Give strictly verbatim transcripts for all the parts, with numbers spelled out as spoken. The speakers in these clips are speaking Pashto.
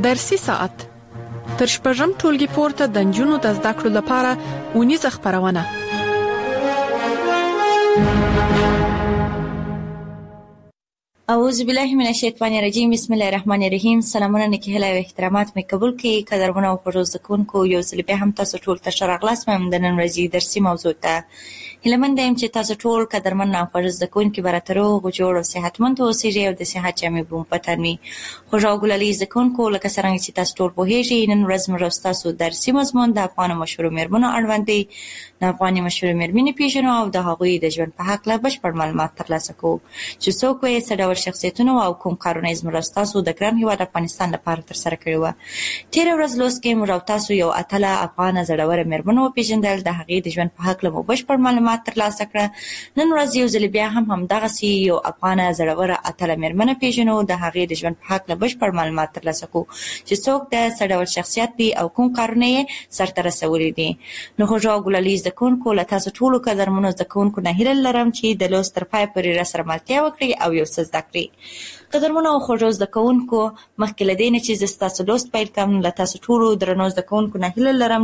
درسي ساعت تر شپږم ټولګي پورته د نجونو د زده کړو لپاره اونیزه خپرونه. اعوذ بالله من الشیطان الرجیم. بسم الله الرحمن الرحیم. سلامونه نیکی هیله او احترامات مې قبول کړئ. قدرمنو او خوږو زده‌کوونکو، یو ځل بیا هم تاسو ټول ته ښه راغلاست. مې د نن ورځې درسي موضوع ته هیلهمند یم چې تاسو ټول قدرمن او خوږ زده‌کوونکي به راته روغ جوړ او صحتمند اوسئ او د صحت جامې به مو په تن وي. خوږ او ګلالي زده‌کوونکو، لکه څرنګه چې تاسو ټول پوهیږئ، نن ورځ موږ ستاسو درسي مضمون د افغانو مشهورو مېرمنو اړوند دی. د افغاني مشهورو مېرمنې پیژنو او د هغوی د ژوند په هکله بشپړ معلومات ترلاسه کوو چې څوک یې، څه ډول شخصیتونه او کوم کارونه یې زموږ ستاسو د ګران هېواد افغانستان لپاره ترسره کړي وو. تېره ورځ لوست کې موږ او تاسو یو اتله افغانه زړوره مېرمن وپېژندل. د هغې د ژوند په هکله مو بشپړ معلومات ترلاسه کړه. نن ورځ یو ځل بیا هم همدغسې یو افغانه زړوره اتله مېرمنه پېژنو. د هغې د ژوند په هکله بشپړ معلومات ترلاسه کوو چې څوک ده، څه ډول شخصیت دی او کوم کارونه یې سرته رسولي دي. نو خوږو او ګلالي زده‌کوونکو، له تاسو ټولو قدرمنو زده‌کوونکو نه هیله لرم چې د لوست تر پای پورې راسره ملتیا وکړئ او یو څه زده کړئ. قدرمنو او خوږو زده‌کوونکو، مخکې له دې نه چې زه ستاسو لوست پیل کړم، له تاسو ټولو درنو زده‌کوونکو نه هیله لرم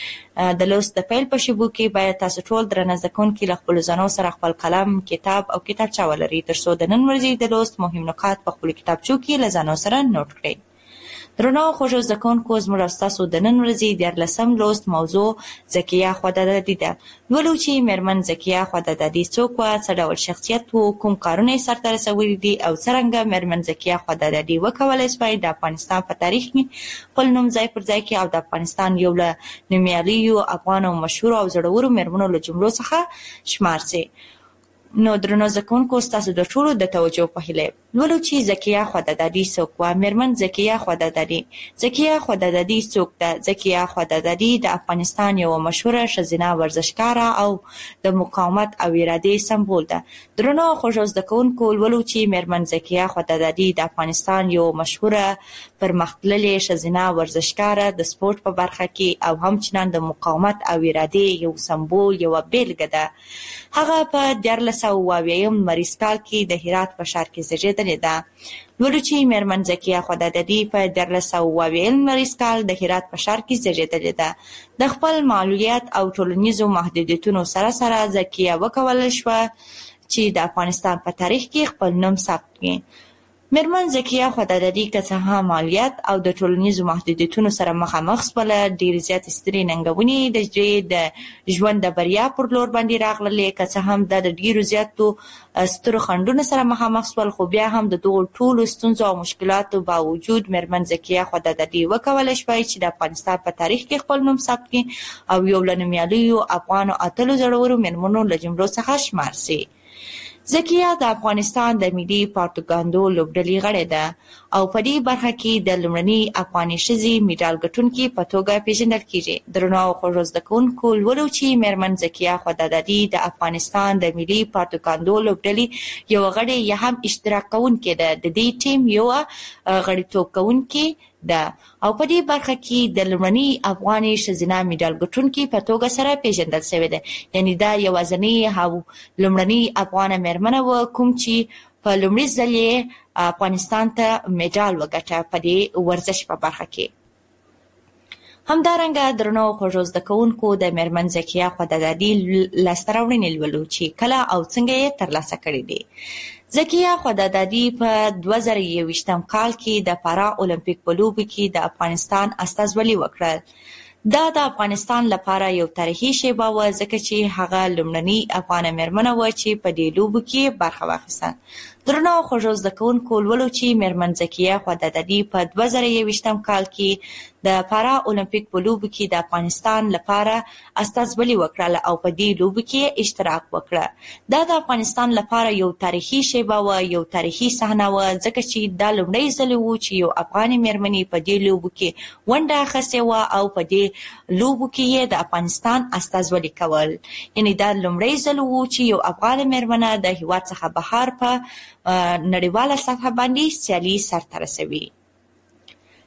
چې د لوست د پیل په شیبو کې باید تاسو ټول درنه زده‌کوونکي له خپلو ځانو سره خپل قلم، کتاب او کتابچه ولرئ، تر څو د نن ورځې د لوست مهم نکات په خپلو کتابچو کې له ځانو سره نوټ کړئ. درنو او خوږو زده‌کوونکو، زموږ او ستاسو د نن ورځې دیارلسم لوست موضوع ذکیه خوددادي ده. لولو چې مېرمن ذکیه خوددادي څوک وه، څه ډول شخصیت و، کوم کارونه یې سرته رسولي دي او څرنګه مېرمن ذکیه خوددادي وکولی شوای د افغانستان په تاریخ کې خپل نوم ځای پر ځای کړي او د افغانستان یو له نومیالیو افغانو مشهورو او زړورو مېرمنو له جملو څخه شمار سي. نو درنو زده‌کوونکو، ستاسو د ټولو د توجه په هیله لولو چې ذکیه خوددادي څوک وه. مېرمن ذکیه خوددادي ذکیه خوددادي څوک ده؟ ذکیه خوددادي د افغانستان یوه مشهوره ښځینه ورزشکاره او د مقاومت او ارادې سمبول ده. درنو او خوږو زده‌کوونکو، لولو چې مېرمن ذکیه خوددادي د افغانستان یوه مشهوره پرمختللې ښځینه ورزشکاره د سپورټ په برخه کې او همچنان د مقاومت او ارادې یو سمبول، یوه بیلګه ده. هغه په دیارلس سوه اووه اویایم لمریز کال کې د هرات په ښار کې زېږېدلې ده. لولو چې مېرمن ذکیه خوددادي په دیارلس سوه اووه اویایم لمریز کال د هرات په ښار کې زېږېدلې ده. د خپل معلولیت او ټولنیزو محدودیتونو سره سره ذکیه وکولی شوه چې د افغانستان په تاریخ کې خپل نوم ثبت کړي. مېرمن ذکیه خوددادي که څه هم معلولیت او د ټولنیزو محدودیتونو سره مخامخ شوله، ډېرې زیاتې سترې ننګونې د د ژوند د بریا پر لور باندې راغللې. که څه هم دا د ډېرو زیاتو سترو خنډونو سره مخامخ شول، خو بیا هم د دغو ټولو ستونزو او مشکلاتو باوجود مېرمن ذکیه خوددادي وکولی شوای چې د افغانستان په تاریخ کې خپل نوم ثبت کړي او یو له نومیالیو افغانو اتلو زړورو مېرمنو له جملو څخه شمار سي. ذکیه د افغانستان د ملي پروپاګاندا لوبډلې غړې ده او په دې برخه کې د لومړنۍ افغاني ښځې میډال ګټونکې په توګه پیژندل کیږي. درنو او خوږو زده‌کوونکو، لولو چې مېرمن ذکیه خوددادي د افغانستان د ملي پروپاګاندا لوبډلې یوه غړې یا هم اشتراک کوونکې ده. د دې ټیم یوه غړیتوب کوونکې ده او په دې برخه کې د لومړنۍ افغاني ښځینه میډال ګټونکې په توګه سره پیژندل شوې ده. یعنې دا یوازینۍ او لومړنۍ افغانه مېرمنه وه کوم چې په لومړي ځل یې افغانستان ته میډال وګټه په دې ورزش په برخه کې. همدارنګه درنو او خوږو زده‌کوونکو، د مېرمن ذکیه خوددادي لاسته راوړنې لولو چې کله او څنګه یې ترلاسه کړي دي. ذکیه خوددادي په دوه زره یوویشتم کال کې د پارا اولمپیک په لوبو کې د افغانستان استازولي وکړل. دا د افغانستان لپاره یو تاریخي شیبه وه، ځکه چې هغه لومړنۍ افغانه مېرمنه وه چې په دې لوبو کې برخه واخیسته. درنو او خوږو زده‌کوونکو، لولو چې مېرمن ذکیه خوددادي په دوه زره یوویشتم کال کې د پارا اولمپیک په لوبو کې د افغانستان لپاره استازولي وکړه او په دې لوبو کې اشتراک وکړه. دا د افغانستان لپاره یو تاریخي شیبه وه، یو تاریخي صحنه وه، ځکه چې دا لومړی ځل و چې یو افغاني مېرمنې په دې لوبو کې ونډه اخیستې وه او په دې لوبو کې یې د افغانستان استازولي کول. یعنې دا لومړی ځل و چې یو افغانه مېرمنه د هېواد څخه بهر په نړیواله سطحه باندې سیالي سرته رسوي.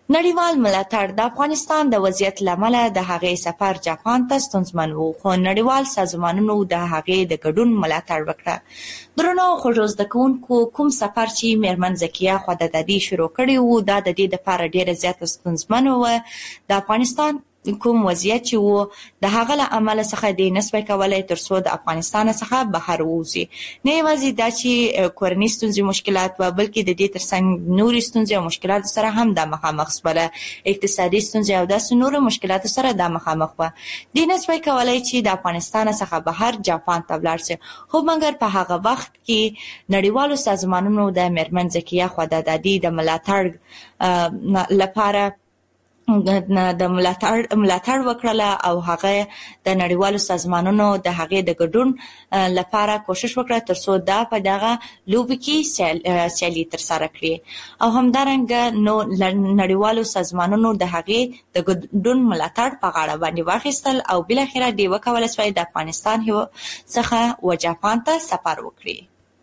نړیوال ملاتړ د افغانستان د وضعیت لامل د هغې سفر جاپان ته ستونزمن و، خو نړیوال سازمانونو د هغې د ګډون ملاتړ وکړه. درنو خوږو زده کوونکو، کوم سفر چې میرمن زکیه خدادادي شروع کړی و دا د دې لپاره ډیره زیاته ستونزمن و. د افغانستان کوم وضعیت چې وو د هغه له امله څخه د نسبه کولای تر څو د افغانستان څخه بهر ووځي. نه یوازې دا چې کورني ستونزې مشکلات و، بلکې د دې ترڅنګ نورې ستونزې او مشکلات سره هم د مخامخ شوله. اقتصادي ستونزې او داسې نورو مشکلات سره د مخامخ و. د نسبه کولای چې د افغانستان څخه بهر جاپان ته ولاړ شي، خو مګر په هغه وخت کې نړیوالو سازمانونو د میرمن زکیه خدادادي د ملاتړ لپاره د ملاتړ ملاتړ وکړله او هغه د نړیوالو سازمانونو د هغې د ګډون لپاره کوشش وکړه تر څو دا په دغه لوبې کې سیالي ترسره کړي او همدارنګه نو نړیوالو سازمانونو د هغې د ګډون ملاتړ په غاړه باندې واخیستل او بالاخره دوی وکولی شوی د افغانستان څخه و جاپان ته سفر وکړي.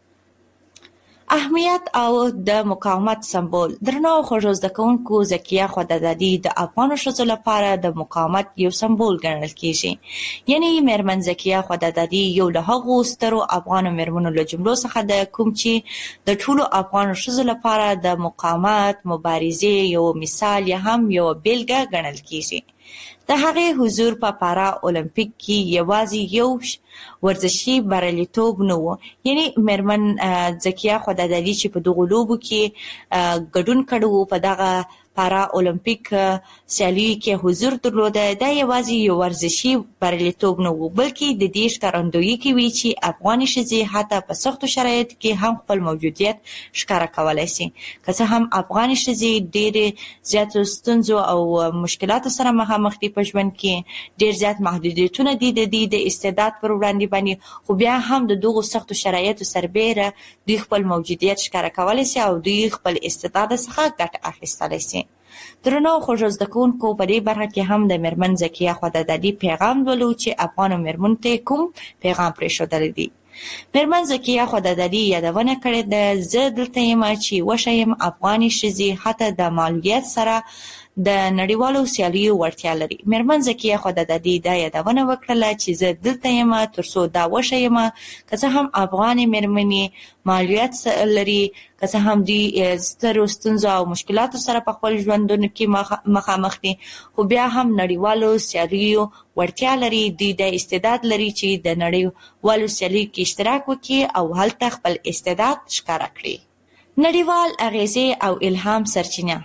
اهمیت او د مقاومت سمبول. درنو خوږو زده کوونکو، زکیه خدادادي د افغانو ښځو لپاره د مقاومت یو سمبول ګڼل کیږي. یعنی میرمن زکیه خدادادي یو له هغو سترو افغانو میرمنو له جملو څخه ده کوم چې د ټولو افغانو ښځو لپاره د مقاومت مبارزې یو مثال یا هم یو بیلګه ګڼل کیږي. د هغې حضور په پارا اولمپیک کې یوازې یو ورزشي بریالیتوب نه و. یعنی میرمن زکیه خدادادي چې په دغو لوبو کې ګډون کړی و، په دغه پارا اولمپیک سیالیو کې حضور درلوده، دا یوازې یو ورزشي بریالیتوب نه و، بلکې د دې ښکارندویي کوي چې افغاني ښځې حتی په سختو شرایطو کې هم خپل موجودیت ښکاره کولی شي. که څه هم افغاني ښځې ډېرې زیاتو ستونزو او مشکلاتو سره مخامخ دي په ژوند کې، ډېر زیات محدودیتونه دي د دې د استعداد پر وړاندې باندې، خو بیا هم د دغو سختو شرایطو سربیره دوی خپل موجودیت ښکاره کولی شي او دوی خپل استعداد څخه ګټه اخیستلی شي. درنو خوږو زده کوونکو، په دې برخه کې هم د میرمن زکیه خدادادي پیغام لولو چې افغانو میرمنو ته کوم پیغام پرېښودلی دی. میرمن زکیه خدادادي یادونه کړې ده، زه دلته یم چې وښیم افغاني ښځې حتی د معلولیت سره د نړیوالو سیالیو وړتیا لري. میرمن زکیه خدادادي دا یادونه وکړله چې زه دلته یم تر څو دا وښیم که څه هم افغانې میرمنې معلولیت لري، که څه هم دوی سترو ستونزو او مشکلاتو سره په خپل ژوندونو کې مخامخ دي، خو بیا هم نړیوالو سیالیو وړتیا لري. دوی د استعداد لري چې د نړیوالو سیالیو کې اشتراک وکړي او هلته خپل استعداد ښکاره کړي. نړیوال اغیزې او الهام سرچینه.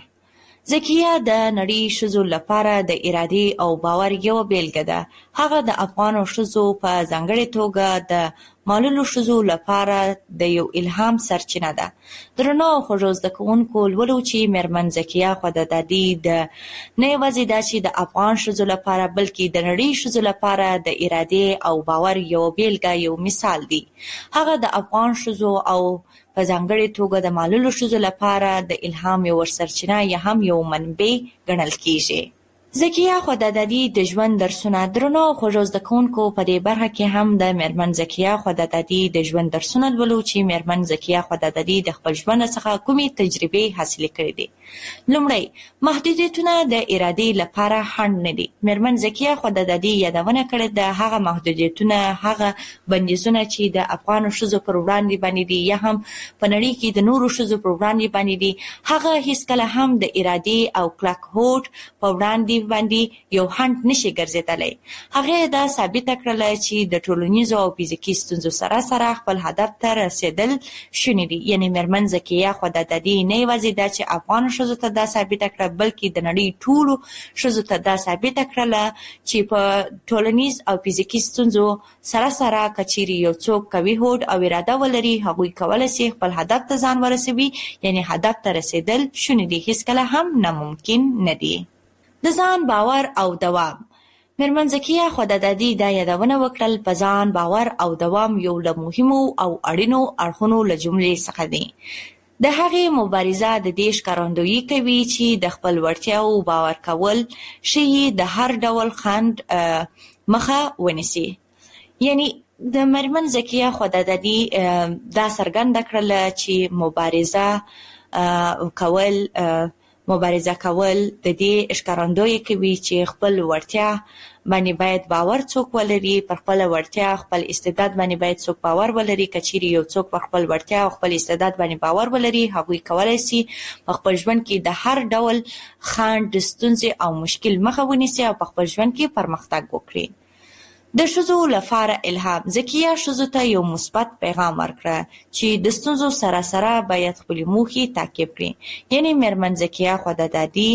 زکیه د نړۍ ښځو لپاره د ارادې او باور یوه بیلګه ده. هغه د افغانو ښځو په ځانګړې توګه د معلولو ښځو لپاره د یو الهام سرچینه ده. درنو خوږو زده کوونکو، لولو چې میرمن زکیه خدادادي د نه یوازې دا چې د افغان ښځو لپاره بلکې د نړۍ ښځو لپاره د ارادې او باور یو بیلګه یو مثال دی. هغه د افغان ښځو او په ځانګړې توګه د معلولو ښځو لپاره د الهام یو سرچینه یا هم یو منبع ګڼل کیږي. زکیه خدادادي د ژوند درسونه. درنو خوږو زده کوونکو، په دې برخه کې هم د میرمن زکیه خدادادي د ژوند درسونه لولو چې میرمن زکیه خدادادي د خپل ژوند څخه کومې تجربې حاصلې کړې دي. لومړی، محدودیتونه د ارادې لپاره خنډ نه دي. میرمن زکیه خدادادي یادونه کړې ده هغه محدودیتونه، هغه بندیزونه چې د افغانو ښځو پر وړاندې باندې دي یا هم په نړۍ کې د نورو ښځو پر وړاندې باندې دي، هغه هیڅکله هم د ارادې او کلک هوډ په وړاندې باندې یو خنډ نشي ګرځېدلی. هغې دا ثابته کړله چې د ټولنیزو او فزیکي ستونزو سره سره خپل هدف ته رسېدل شوني دي. یعنې میرمن زکیه خدادادي نه یوازې دا چې افغانو ښځو ته دا ثابته کړه، بلکې د نړۍ ټولو ښځو ته دا ثابته کړله چې په ټولنیز او فزیکي ستونزو سره سره که چیرې یو څوک قوي هوډ او اراده ولري، هغوی کولی شي خپل هدف ته ځان ورسوي. یعنې هدف ته رسېدل شوني دي، هیڅکله هم ناممکن نه دي. د ځان باور او دوام. میرمن زکیه خدادادي دا یادونه وکړل، په ځان باور او دوام یو له مهمو او اړینو اړخونو له جملې څخه دی. د هغې مبارزه د دې ښکارندویي کوي چې د خپل وړتیاو باور کول ښیي د هر ډول خنډ مخه ونیسي. یعنی د میرمن زکیه خدادادي دا څرګنده کړله چې مبارزه کول مبارزه کول د دې ښکارندویي کوي چې خپل وړتیا باندې باید باور څوک ولري، پر خپل وړتیا خپل استعداد باندې باید څوک باور ولري. کچېرې یو څوک پر خپل وړتیا او خپل استعداد باندې باور ولري، هغوی کولای شي په خپل ژوند کې د هر ډول خنډ، ستونزې او مشکل مخه ونیسي او په خپل ژوند کې پرمختګ وکړي. د ښځو لپاره الهام ذکیه ښځو ته یو مثبت پیغام ورکړه چې د ستونزو سره سره باید خپلې موخې تعقیب کړي. یعنې میرمن ذکیه خدادادي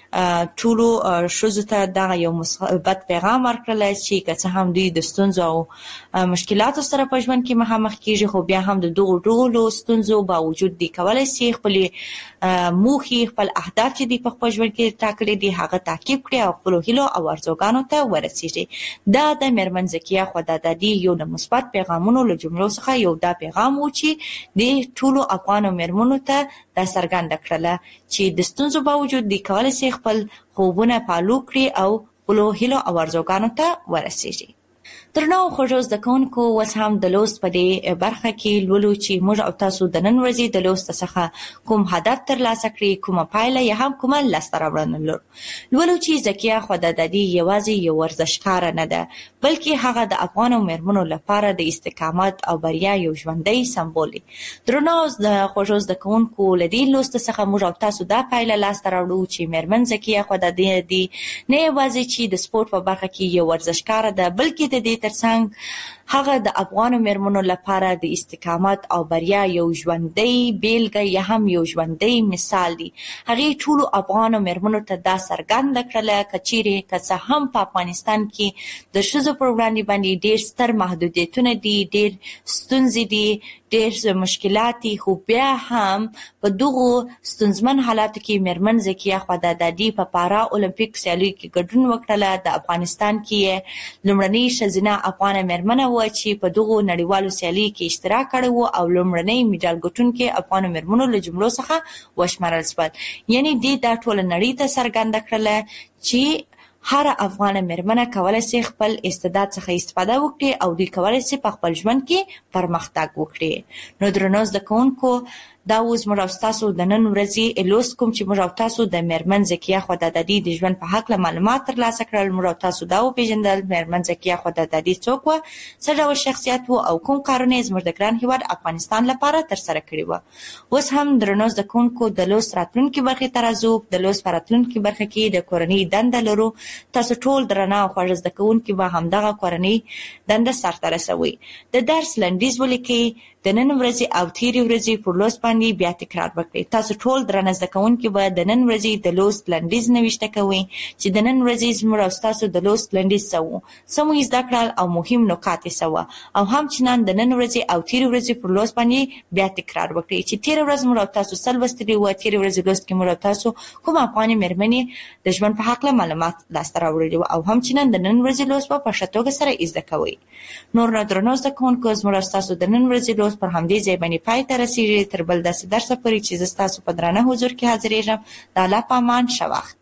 ټولو ښځو ته دغه یو مثبت پیغام ورکړل چې که څه هم دوی د ستونزو او مشکلاتو سره په ژوند کې مخامخ کیږي، خو بیا هم د دغو ټولو ستونزو باوجود دوی کولی شي خپلې موخې، خپل اهداف چې دوی په خپل ژوند کې ټاکلي دي هغه تعقیب کړي او خپلو هیلو او ارزوګانو ته ورسیږي. دا د میرمن ذکیه خدادادي یو د مثبت پیغامونو له جملو څخه یو دا پیغام و چې د ټولو افغانو میرمنو ته دا څرګنده کړله چې د ستونزو باوجود دوی کولی شي خپل خوبونه پالو کړي او خپلو هیلو او ارزوګانو ته ورسیږي. درنو خوږو زده کوونکو، اوس هم د لوست په دې برخه کې لولو چې موږ او تاسو د نن ورځې د لوست څخه کوم هدف ترلاسه کړي، کومه پایله یا هم کومه لاسته راوړنه لرو. لولو چې ذکیه خدادادي یوازې یو ورزشکاره نه ده، بلکې هغه د افغانو میرمنو لپاره د استقامت او بریا یو ژوندی سمبول دی. درنو خوږو زده کوونکو، له دې لوست څخه موږ او تاسو دا پایله لاسته راوړو چې میرمن ذکیه خدادادي نه یوازې چې د سپورت په برخه کې یو ورزشکاره ده، بلکې د دې ترڅنګ هغه د افغانو میرمنو لپاره د استقامت او بریا یو ژوندی بیلګه یا هم یو ژوندی مثال دی. هغې ټولو افغانو میرمنو ته دا څرګنده کړله که چیرې که څه هم په افغانستان کې د ښځو پر وړاندې باندې ډېر ستر محدودیتونه دي، ډېر ستونزې دي، ډېر مشکلات دي، خو بیا هم په دغو ستونزمن حالاتو کې میرمن ذکیه خدادادي په پارا اولمپیک سیالیو کې ګډون وکړله. د افغانستان کې یې لومړنۍ ښځینه افغانه میرمنه وه چې په دغو نړیوالو سیالیو کې اشتراک کړی و او لومړنۍ میډال ګټونکې افغانو میرمنو له جملو څخه وشمارل شول. یعنې دې دا ټوله نړۍ ته څرګنده کړله چې هر افغانه میرمنه کولی شي خپل استعداد څخه استفاده وکړي او دوی کولی شي په خپل ژوند کې پرمختګ وکړي. نو درنو زده کوونکو، دا اوس موږ او تاسو د نن ورځې لوست کوم چې موږ او تاسو د میرمن ذکیه خدادادي د ژوند په هکله معلومات ترلاسه کړل. موږ او تاسو دا وپېژندل میرمن ذکیه خدادادي څوک وه، څه ډول شخصیت و او کوم کارونه یې زموږ د ګران هېواد افغانستان لپاره ترسره کړي وه. اوس هم درنو زده کوونکو، د لوست راتلونکي برخې ته راځو. د لوست په راتلونکي برخه کې د کورنۍ دنده لرو. تاسو ټول درنه او خوږ زده کوونکي به همدغه کورنۍ دنده سرته رسوئ. د درس لنډیز ولیکئ. د نن ورځې او تیرې ورځې پر لوست باندې بیا تکرار وکړئ. تاسو ټول درنه زده کوونکي به د نن ورځې د لوست لنډیز نوشته کوئ چې د نن ورځې زموږ او ستاسو د لوست لنډیز څه و، څه مو زده کړل او مهم نکات یې څه وه، او همچنان د نن ورځې او تیرې ورځې پر لوست باندې بیا تکرار وکړئ چې تیره ورځ موږ او تاسو څه لوستلي وه. تیرې ورځې لوست کې موږ او تاسو کوم افغانې میرمنې د ژوند په هکله معلومات لاسته راوړلي وو، او همچنان د نن ورځې لوست به په ښه توګه سره زده کوئ. نور نو درنو زده کوونکو، زموږ او ستاسو د نن ورځې لوست پر همدې ځای پای ته رسیږي. تر بل داسې درسه پورې چې زه ستاسو په درانه حضور کې حاضرېږم، د الله په امان، ښه وخت.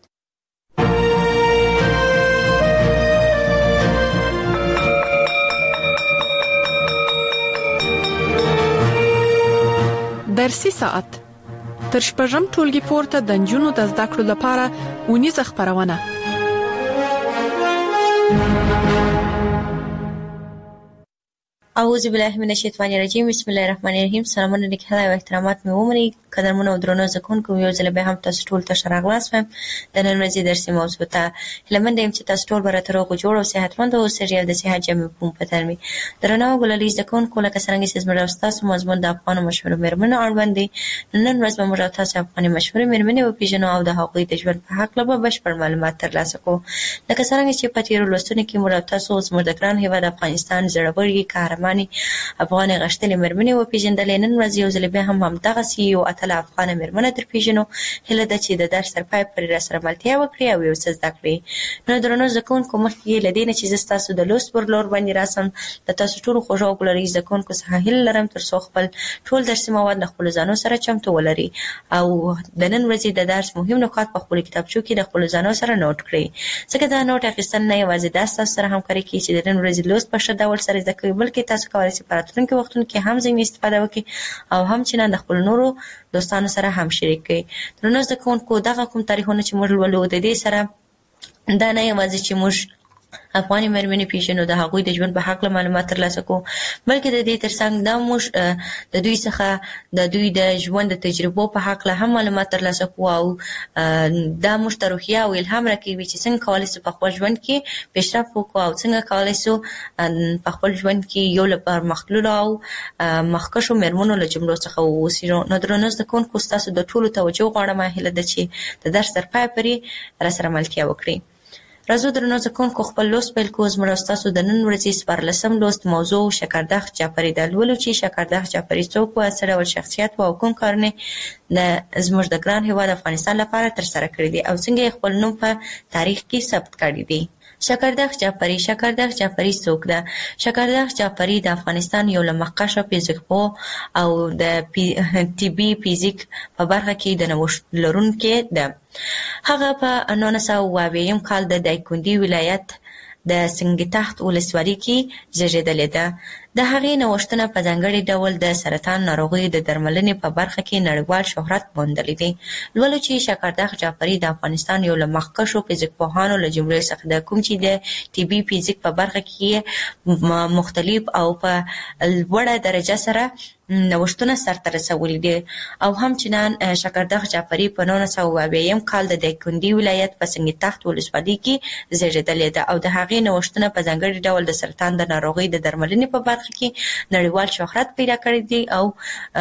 درسي ساعت تر شپږم ټولګي پورته د نجونو د زده کړو لپاره اونیزه خپرونه. اعوذ بالله من الشیطان الرجیم. بسم الله الرحمن الرحیم. سلامونه لیکل او احترامات مې ومنئ. قدرمنو او درنو زده کوونکو، یو ځل بیا هم تاسو ټول ته ښه راغلاست وایم. د نن ورځې درسي موضوع ته هیله مند یم چې تاسو ټول به راته روغ جوړ او صحتمند اوسئ او د صحت جامې په بدن وي. درنو ګلالي زده کوونکو، لکه څرنګه چې زموږ او ستاسو مضمون د افغانو مشهورو میرمنو اړوند دی، نن ورځ به موږ او تاسو افغاني مشهورې میرمنې وپېژنو او د هغوی د ژوند په هکله به بشپړ معلومات ترلاسه کړو. لکه څرنګه چې په تېرو لوستونو کې موږ او تاسو زموږ د ګران هېواد افغانستان زړورې، قهرمانې افغانې غښتلې میرمنې وپېژندلې. نن ورځ یو ځل بیا هم همدغسې یو اتله افغانه میرمنه درپېژنو. هیله ده چې د درس تر پایه پورې راسره ملتیا وکړي او یو څه زده کړي. نو درنو زده کوونکو، مخکې له دې نه چې زه ستاسو د لوست پر لور باندې راسم، د تاسو ټولو خوږو او ګلالي زده کوونکو څخه هیله لرم تر څو خپل ټول درسي مواد له خپلو ځانو سره چمتو ولري او د نن ورځې د درس مهم نکات په خپلو کتابچو کې د خپلو ځانو سره نوټ کړئ. ځکه دا نوټ اخیستل نه یوازې دا ستاسو سره همکاري کوي چې د نن ورځې لوست په ښه ډول سره زده کوئ، بلکې تاسو کولای شئ په راتلونکي وختونو کې هم ځینې استفاده وکړئ او هم چې د خپل نورو دوستانو سره هم شریک کړئ. درنو زده کوونکو، دغه کوم تاریخونه چې موږ لولو د دې سره دا نه یوازې چې موږ افغاني مېرمنې پیژنو، د هغوی د ژوند په هکله معلومات ترلاسه کوو، بلکې د دې ترڅنګ دا موږ د دوی څخه د دوی د ژوند د تجربو په هکله هم معلومات ترلاسه کوو او دا موږ ته روحیه او الهام راکوي چې څنګه کولی شو په خپل ژوند کې پیشرفت وکړو او څنګه کولی شو په خپل ژوند کې یو له پرمختللو او مخکښو مېرمنو له جملو څخه واوسو. نو درنو زده کوونکو، ستاسو د ټولو توجه غواړم، هیله ده چې د درس تر پایه پورې راسره ملتیا وکړئ. راځو درنو زده کوونکو، خپل لوست پیل کوو. زموږ ستاسو د نن ورځې څوارلسم لوست موضوع شکردخ جعفري ده. لولو چې شکردخ جعفري څوک و، څه ډول شخصیت و او کوم کارونه د زموږ د ګران هېواد افغانستان لپاره ترسره کړي دي او څنګه یې خپل نوم په تاریخ کې ثبت کړی دی. شکردخ جعفري. شکردخ جعفري څوک ده؟ شکردخ جعفري د افغانستان یو له مخکښو فزیکپوه او د طبي فزیک په برخه کې د نوښت لرونکې ده. هغه په نولس سوه اوه اویایم کال د دایکنډي ولایت د سنګتخت ولسوالۍ کې زیږېدلې ده. د هغې نوښتونه په ځانګړي ډول د سرطان ناروغیو د درملنې په برخه کې نړیوال شهرت موندلی دی. لولو چې شکردخ جعفري د افغانستان یو له مخکښو فزیکپوهانو له جملې څخه ده، کوم چې د طبي فزیک په برخه کې مختلف او په لوړه درجه سره نوښتونه سرته رسولي دي. او همچنان شکردخ جعفري په نولس سوه اوه اویایم کال د دایکنډي ولایت په سنګتخت ولسوالۍ کې زیږېدلې ده او د هغې نوښتونه په ځانګړي ډول د سرطان د ناروغۍ د درملنې په برخه کې نړیوال شهرت پیدا کړی دی او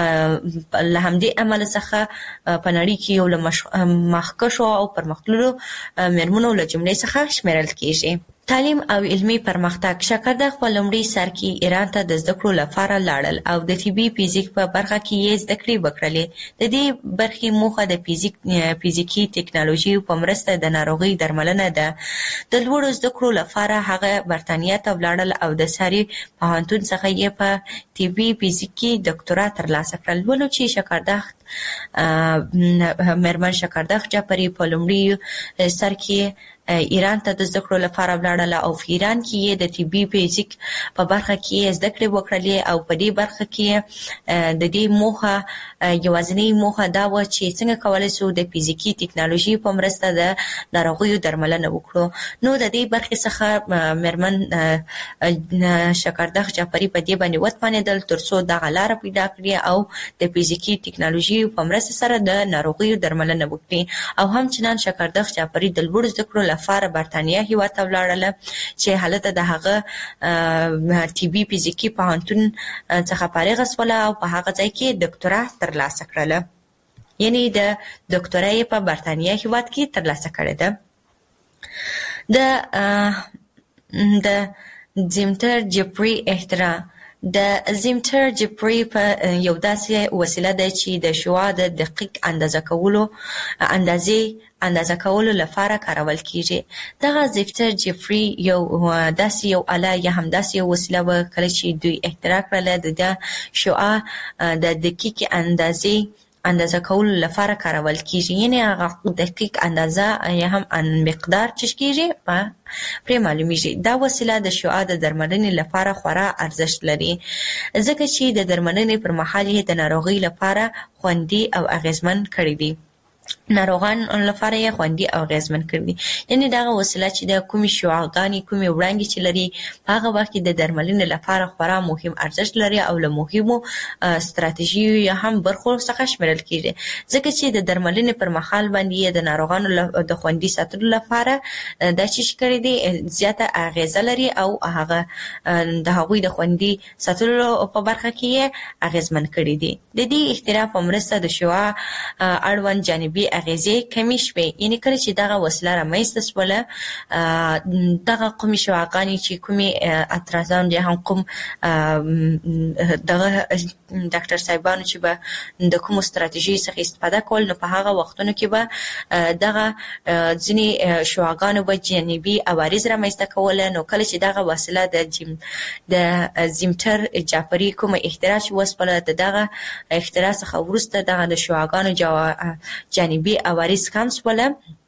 له همدې امله څخه په نړۍ کې یو له مخکښو او پرمختللو مېرمنو له جملې څخه شمیرل کیږي. تعلیم او علمي پرمختګ. شکردخ په لومړي سر کې ایران ته د زده کړو لپاره لاړل او د طبي فزیک په برخه کې یې زده کړې وکړلې. د دې برخې موخه د فزیک فزیکي ټکنالوژي په مرسته د ناروغۍ درملنه ده. د لوړو زده کړو لپاره هغه برتانیا ته ولاړل او د ساري پوهنتون څخه یې په طبي فزیک کې ډاکټورا ترلاسه کړل. ولو چې شکردخ مېرمن شکردخ جعفري په لومړي سر کې ایران ته د زده کړو لپاره ولاړله او په ایران کې یې د طبي فزیک په برخه کې زده کړې وکړلې او په دې برخه کې د دې موخه یوازینۍ موخه دا وه چې څنګه کولی شو د فزیکي ټکنالوژي په مرسته د ناروغیو درملنه وکړو. نو د دې برخې څخه مېرمن شکردخ جعفري په دې باندې وتوانېدل تر څو دغه لاره پیدا کړي او د فزیکي ټکنالوژي په مرسته سره د ناروغیو درملنه وکړي. او همچنان شکردخ جعفري د لوړو زده کړو لپاره برتانیا هېواد ته ولاړله چې هلته د هغه طبي فزیکي پوهنتون څخه فارغه شوله او په هغه ځای کې ډاکټورا ترلاسه کړله. یعنې د ډاکټورا یې په برتانیا هېواد کې ترلاسه کړې ده. د د زیمتر جعفري اختراع. د زیمتر جعفري په یو داسې وسیله ده چې د شعاع د دقیق اندازه کولو اندازې اندازه کولو لپاره کارول کیږي. دغه زیمتر جعفري یو داسې یو آله یا هم داسې یو وسیله وه کله چې دوی اختراع کړله د شعاع د دقیق اندازې اندازه کولو لپاره کارول کیږي. یعنې هغه دقیق اندازه یا هم مقدار چې کیږي په پرې معلومیږي. دا وسیله د شعاع د درملنې لپاره خورا ارزښت لري ځکه چې د درملنې پر مهال یې د ناروغۍ لپاره خوندي او اغیزمن کړی دی. ناروغان لپاره یې خوندي او اغیزمن کړی دي. یعنې دغه وسیله چې د کومې شعاعګانې کومې وړانګې چې لري په هغه وخت کې د درملنې لپاره خورا مهم ارزښت لري او له مهمو ستراتیژیو یا هم برخو څخه شمیرل کیږي ځکه چې د درملنې پر مهال باندې د ناروغانو د خوندي ساتلو لپاره دا چې کړی دی زیاته اغیزه لري او هغه د هغوی د خوندي ساتلو په برخه کې یې اغیزمن کړی دی. د دې اختراع په مرسته د شعاع اړوند جانبي اغیزې کمې شوې. یعنې کله چې دغه وسیله رامنځته شوله دغه کومې شعاعګانې چې کومې اترازان یا هم کوم دغه ډاکټر صاحبانو چې به د کومو ستراتیژیو څخه استفاده کول نو په هغه وختونو کې به دغه ځینې شعاعګانو به جانبي عوارض رامنځته کوله. نو کله چې دغه وسیله د جیم د زیمتر جعفري کومه اختراع چې وسپله د دغه اختراع څخه وروسته دغه د شعاعګانو جانبي عوارض کم شوله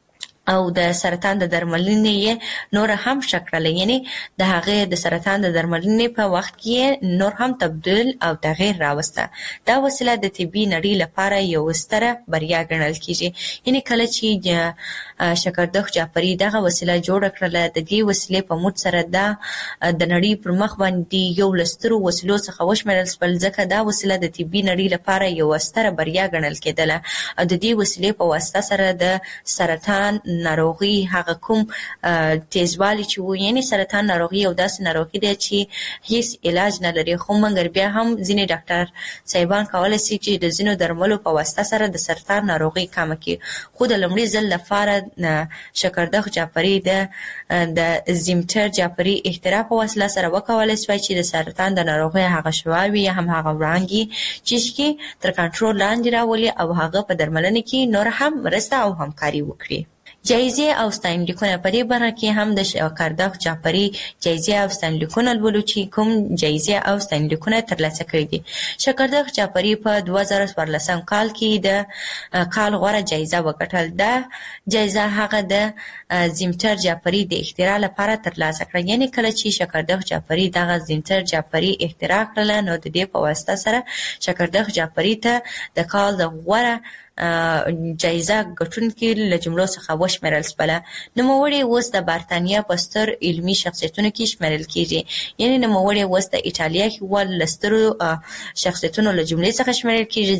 او د سرطان د درملنې نور هم شکړل، یعنی د هغه د سرطان د درملنې په وخت کې نور هم تبديل او تغییر راوسته. دا وسیله د طبي نړۍ لپاره یو ستره بریا ګڼل کیږي. یعنی کله چې شکردخ جعفری دغه وسیله جوړ کړله، د دې وسیلې په موږ سره دا د نړۍ پر مخ باندې یو لسترو وسیلو څخه وشمېرل شول، ځکه دا وسیله د طبي نړۍ لپاره یو ستره بریا ګڼل کېدله. او د دې وسیلې په واسطه سره د سرطان ناروغي هغه کوم تیزوالی چې و، یعنی سرطان ناروغي او داسې ناروغي دی چې هیڅ علاج نه لري، خو مګر بیا هم ځینې ډاکټر صاحبان کولای شي چې د ځینو درملو په واسطه سره د سرطان ناروغي کم کړي. خو د لومړي ځل لپاره شکردخ جعفری د د زیمتر جعفری اختراع په وسیله سره وکولای شي چې د سرطان د ناروغي هغه شواوي هم هغه وړانګي چې تر کنټرول لاندې راولي او هغه په درملنه کې نور هم مرسته او همکاري وکړي. جایزې او ستاینلیکونه په دې برخه کې هم د شکردخ جعفری جایزې او ستاینلیکونه لولو چې کوم جایزې او ستاینلیکونه ترلاسه کړي دي. شکردخ جعفری په دوه زره څوارلسم کال کې د کال غوره جایزه وګټل. دا جایزه هغه د زیمتر جعفری د اختراع لپاره ترلاسه کړه. یعنی کله چې شکردخ جعفری دغه زیمتر جعفری اختراع کړل، نو د دې په واسطه سره شکردخ جعفری ته د کال د غوره جایزه ګټونکي له جملو څخه وشمېرل شوله. نوموړی اوس د برتانیا په ستر علمي شخصیتونو کې شمېرل کیږي. یعنی نوموړی اوس د ایټالیا هېواد له سترو شخصیتونو له جملې څخه شمېرل کیږي،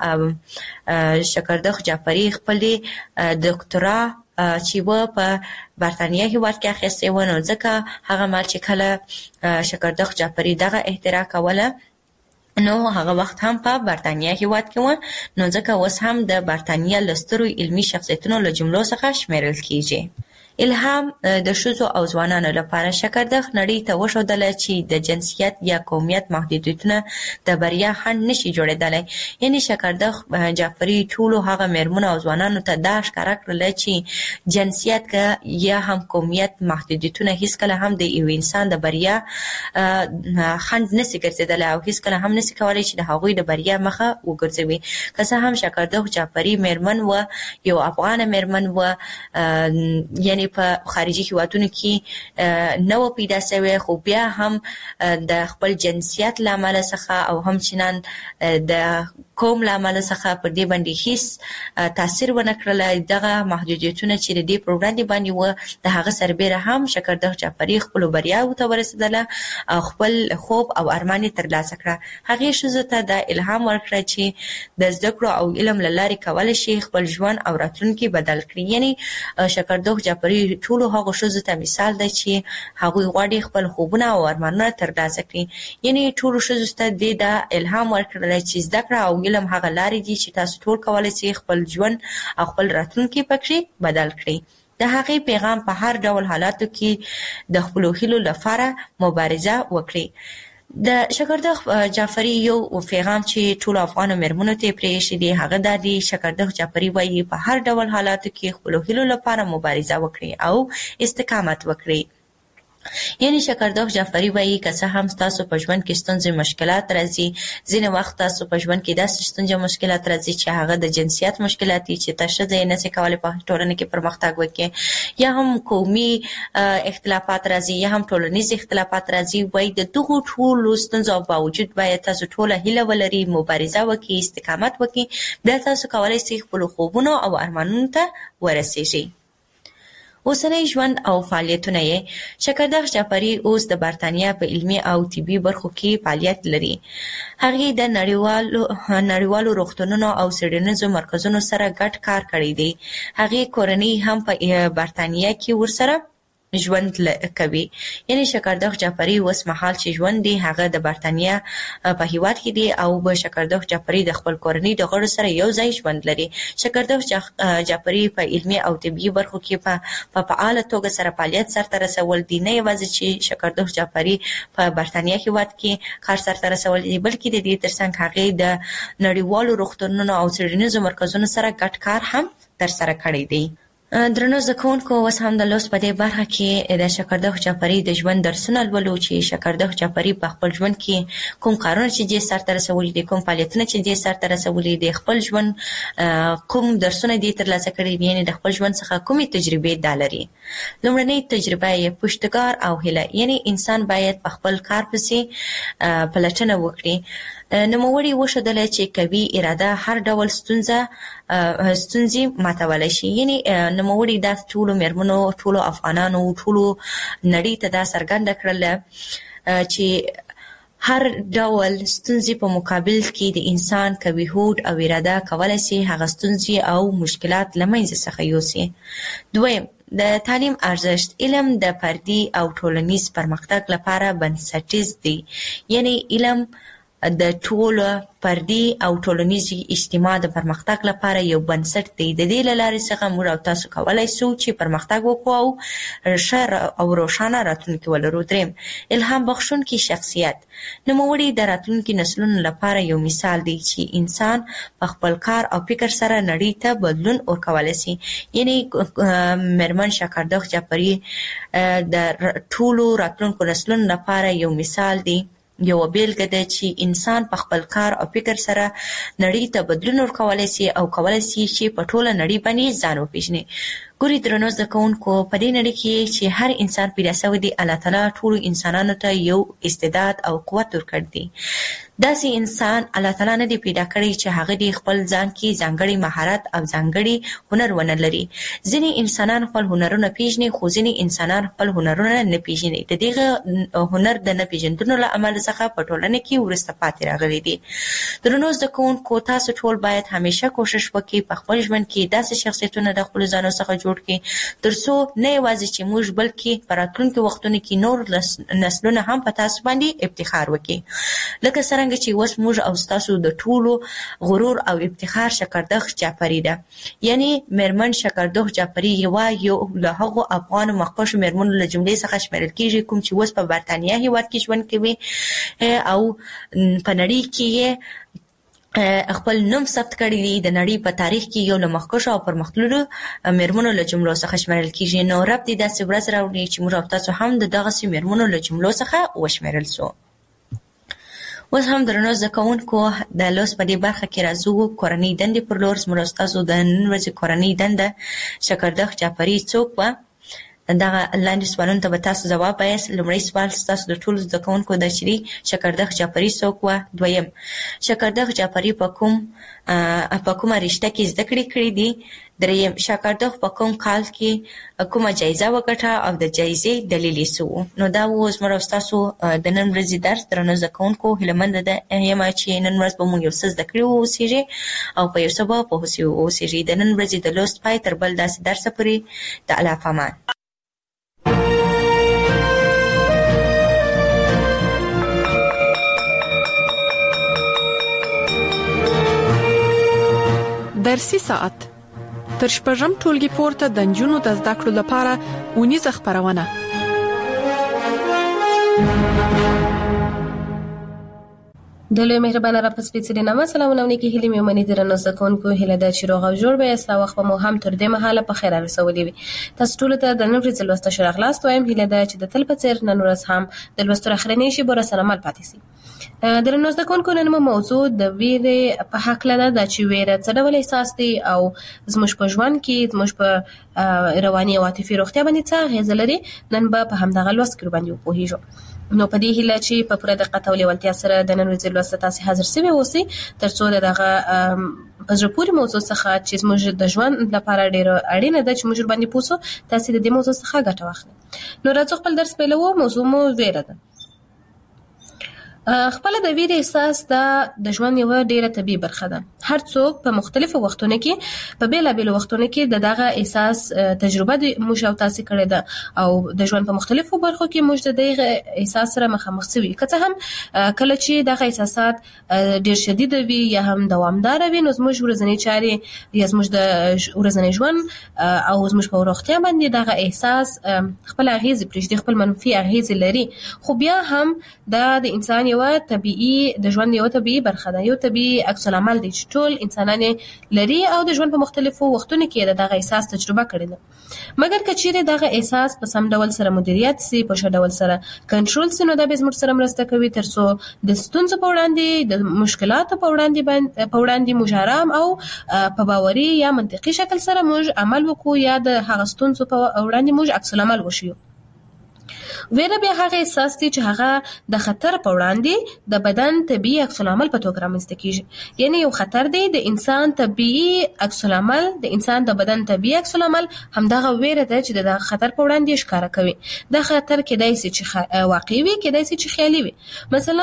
ځکه شکردخ جعفری خپلې دکترا چې و په برتانیا هېواد کې اخیستې و، نو ځکه هغه مهال چې کله شکردخ جعفری دغه اختراع کوله، نو هغه وخت هم په برتانیا هېواد کې و، نو ځکه اوس هم د برتانیا له سترو علمي شخصیتونو له جملو څخه شمېرل کیږي. الهام د ښځو او ځوانانو لپاره شکردخ نړۍ ته وښودله چې د جنسیت یا قومیت محدودیتونه د بریا خنډ نشي جوړېدلی. یعنی شکردخ جعفری ټولو هغه مېرمنو او ځوانانو ته دا ښکاره کړله چې جنسیت که یا هم قومیت محدودیتونه هیڅکله هم د یو انسان د بریا خنډ نشي ګرځېدلی او هیڅکله هم نشي کولی چې د هغوی د بریا مخه وګرځوي. که څه هم شکردخ جعفری مېرمن و، یو افغانه مېرمن و، یعنی په خارجي هیوادونو کې نه و پیدا شوی، خو بیا هم د خپل جنسیت له امله څخه او همچنان د قوم له امله څخه پر دې باندې هیڅ تاثیر ونه کړلی. دغه محدودیتونه چې د دې پر وړاندې باندې وه، د هغه سربیره هم شکردخ جعفری خپلو بریاوو ته ورسېدله او خپل خوب او ارمان یې ترلاسه کړه. هغې ښځو ته دا الهام ورکړه چې د زده کړو او علم له لارې کولی شي خپل ژوند او راتلونکي بدل کړي. یعنی شکردخ جعفری ټولو هغو ښځو ته مثال دی چې هغوی غواړي خپل خوبونه او ارمانونه ترلاسه کړي. یعنی ټولو ښځو ته دې دا الهام ورکړلی چې زده کړه او علم هغه لارې دي چې تاسو ټول کولی شئ خپل ژوند او خپل راتلونکی پکې بدل کړئ. د هغې پیغام په هر ډول حالاتو کې د خپلو هیلو لپاره مبارزه وکړئ. د شکردخ جعفری یو پیغام چې ټولو افغانو مېرمنو ته یې پرېښی دی، هغه دا دی: شکردخ جعفری وایي په هر ډول حالاتو کې خپلو هیلو لپاره مبارزه وکړئ او استقامت وکړئ. یعنی شکردخ جعفری وایي که څه هم تاسو په ژوند کې ستونزې مشکلات راځي، ځینې وخت تاسو په ژوند کې داسې ستونزې مشکلات راځي چې هغه د جنسیت مشکلات دي چې ته ښځه یې نشي کولی په ټولنه کې پرمختګ وکړي، یا هم قومي اختلافات راځي یا هم ټولنیز اختلافات راځي. وایي د دغو ټولو ستونزو باوجود باید تاسو ټوله هیله ولرئ، مبارزه وکړئ، استقامت وکړئ، بیا تاسو کولی شئ خپلو خوبونو او ارمانونو ته ورسیږئ. اوسنی ژوند او فعالیتونه یې: شکردخ جعفری اوس د برتانیا په علمي او طبي برخو کې فعالیت لري. هغې د نړیوالو نړیوالو روغتونونو او څېړنیزو مرکزونو سره ګډ کار کړی دی. هغې کورنۍ هم په برتانیا کې ورسره ژوند کوي. یعنی شکردخ جعفری اوس مهال چې ژوند دی هغه د برتانیا په هیواد کې دی او به شکردخ جعفری د خپل کورنۍ د غړو سره یو ځای ژوند لري. شکردخ جعفری په علمي او طبي برخو کې په فعاله توګه سره فعالیت سرته رسول دي. نه یوازې چې شکردخ جعفری په برتانیا هیواد کې کار سرته رسول دي، بلکې د دې ترڅنګ هغې د نړیوالو روغتونونو او څېړنیزو مرکزونو سره ګډ کار هم ترسره کړی دی. درنو زده کوونکو، اوس هم د لوست په دې برخه کې د شکردخ جعفري د ژوند درسونه لولو چې شکردخ جعفري په خپل ژوند کې کوم کارونه چې دې سرته رسولي دي، کوم فعالیتونه چې دې سرته رسولي دي، خپل ژوند کوم درسونه دې ترلاسه کړي دي، یعنې د خپل ژوند څخه کومې تجربې دا لري. لومړنۍ تجربه یې پشتکار او هیله، یعنې انسان باید په خپل کار پسې پلټنه وکړي. نوموړي وښودله چې قوي اراده هر ډول ستونزه ستونزې ماتولی شي. یعنې نوموړي دا ټولو مېرمنو، ټولو افغانانو، ټولو نړۍ ته دا څرګنده کړله چې هر ډول ستونزې په مقابل کې د انسان قوي هوډ او اراده کولی شي هغه ستونزې او مشکلات له منځه څخه یوسي. دویم، د تعلیم ارزښت. علم د فردي او ټولنیز پرمختګ لپاره بنسټیز دی. یعنې علم د ټولو فردي او ټولنیز اجتماع د پرمختګ لپاره یو بنسټ دی. د دې له لارې څخه موږ او تاسو کولی شو چې پرمختګ وکړو او ښه او روښانه راتلونکي ولرو. دریم، الهام بخښونکي شخصیت. نوموړي د راتلونکي نسلونو لپاره یو مثال دی چې انسان په خپل کار او فکر سره نړۍ ته بدلون ورکولی شي. یعنې مېرمن شکردخ جعفري د ټولو راتلونکو نسلونو لپاره یو مثال دی، یو بیلګه ده چې انسان په خپل کار او فکر سره نړۍ ته بدلون ورکولی شي او کولی شي چې په ټوله نړۍ باندې ځان وپېژني. ګوري درنو زده کوونکو، په دې نړۍ کې چې هر انسان پیدا شوی دی، الله تعالی ټولو انسانانو ته یو استعداد او قوت ورکړی دی. داسې انسان الله تعالی نه دی پیدا کړی چې هغه د خپل ځان کې ځانګړی مهارت او ځانګړی هنر ونه لري. ځینې انسانان خپل هنرونه پیژني، خو ځینې انسانان خپل هنرونه نه پیژني. د دغه هنر د نه پیژندنو له امله څخه په ټولنه کې وروسته پاتې راغلي دي. درنو زده کوونکو، تاسو ټول باید همیشه کوشش وکړئ په خپل ژوند کې داسې شخصیتونه د خپلو ځانو څخه جوړ کړئ تر څو نه یوازې چې موږ بلکې په راتلونکي وختونو کې نور نسلونه هم په تاسو باندې افتخار وکړي. لکه څرنګه چې اوس موږ او ستاسو د ټولو غرور او افتخار شکردخ جعفري ده. یعنې مېرمن شکردخ جعفري یوه یو له هغو افغانو مخکښو مېرمنو له جملې څخه شمېرل کېږي کوم چې اوس په برطانیه هېواد کې ژوند کوي او په نړۍ کې یې خپل نوم ثبت کړی دی. د نړۍ په تاریخ کې یو له مخکښو او پرمختللو مېرمنو له جملو څخه شمېرل کېږي. نو رب دې داسې ورځ راوړي چې موږ او تاسو هم د دغسې مېرمنو له جملو څخه وشمېرل سو. اوس هم درنو زده کوونکو، د لوست په دې برخه کې راځو کورنۍ دندې پر لور. زموږ او ستاسو د نن ورځې کورنۍ دنده شکردخ جعفري څوک وه؟ دغه لاندې سوالونو ته به تاسو ځواب وایاست. لومړی سوال ستاسو د ټولو زده کوونکو دا چې شکردخ جعفري څوک وه؟ دویم، شکردخ جعفري په کوم په کومه رشته کې زده کړې کړې دي؟ دریم، شکردخ په کوم کال کې کومه جایزه وګټه او د جایزې دلیل یې څه و؟ نو دا و زموږ او ستاسو د نن ورځې درس. درنو زده کوونکو، هیله ده یم چې نن ورځ به موږ یو څه زده کړي واوسېږئ او په یو څه به پوه سوي واوسېږئ. د نن ورځې د لوست پای تر بل داسې درسه پورې د الله په امان. درسي ساعت تر شپږم ټولګي پورته د نجونو د زده کړو لپاره اونیزه خپرونه. د لوی مهربانه رب سپېڅلي نامه سلامونه او نیکې هیلې مې ومنئ. درنو زده کوونکو، هیله ده چې روغ او جوړ به یاست او وخت به مو هم تر دې مهاله په خیر رسولی وي. تاسو ټولو ته د نن ورځې لوسته ښه راغلاست وایم. هیله ده چې د تل په څېر نن ورځ هم د لوستو اخرنۍ شیبو راسره مل پاتې سي. درنو زده کوونکو، نن مو موضوع د ویرې په هکله ده، دا چې ویره څه ډول احساس دی او زموږ په ژوند کې زموږ په رواني او عاطفي روغتیا باندې څه اغېزه لري. نن به په همدغه لوست کې باندې وپوهېږو. نو په دې هیله چې په پوره دقت او لیوالتیا سره د نن ورځې لوست ته تاسې حاضر سوي اوسئ تر څو د دغه په زړه پورې موضوع څخه چې زموږ د ژوند لپاره ډېره اړینه ده چې موږ ورباندې پوه سو، تاسې د دې موضوع څخه ګټه واخلئ. نو راځو خپل درس پیلوو. موضوع مو ویره ده. خپل د ویرې احساس دا د ژوند یوه ډیره طبیعي برخه ده. هر څوک په مختلفو وختونو کې په بیلابیلو وختونو کې د دغه احساس تجربه د موږ او تاسې کړې ده او د ژوند په مختلفو برخو کې موږ د دغه احساس سره مخامخ سوي. که څه هم کله چې دغه احساسات ډیر شدید وي یا هم دوامدار وي، نو زموږ ورځنی چارې یا زموږ د ورځنی ژوند او زموږ په روغتیا باندې دغه احساس خپل اغیزې پرېږدي، خپل منفي اغیزې لري. خو بیا هم دا د انسان یو طبيعي د ژوند یو طبيعي برخه ده، یو طبيعي عکس العمل دی چې ټول انسانان لري او د ژوند په مختلفو وختونو کې د دغه احساس تجربه کړی ده. مګر کچېرې دغه احساس په سم ډول سره مدیریت سي، په ښه ډول سره کنټرول سي، نو دا به زموږ سره مرسته کوي ترڅو د ستونزو په وړاندې، د مشکلاتو په وړاندې په وړاندې موږ آرام او په باوري یا منطقي شکل سره موږ عمل وکړو یا د هغه ستونزو په وړاندې موږ عکس العمل وشو. ویره بیا هغه احساس دی چې هغه د خطر په وړاندې د بدن طبیعي عکس العمل په توګه رامنځته کیږي. یعنی یو خطر دی د انسان طبیعي عکس العمل، د انسان د بدن طبیعي عکس العمل همدغه ویره ده چې د خطر په وړاندې ښکارا کوي. دا خطر کېدای شي چې واقعي وي، کېدای شي چې خیالي وي. مثلا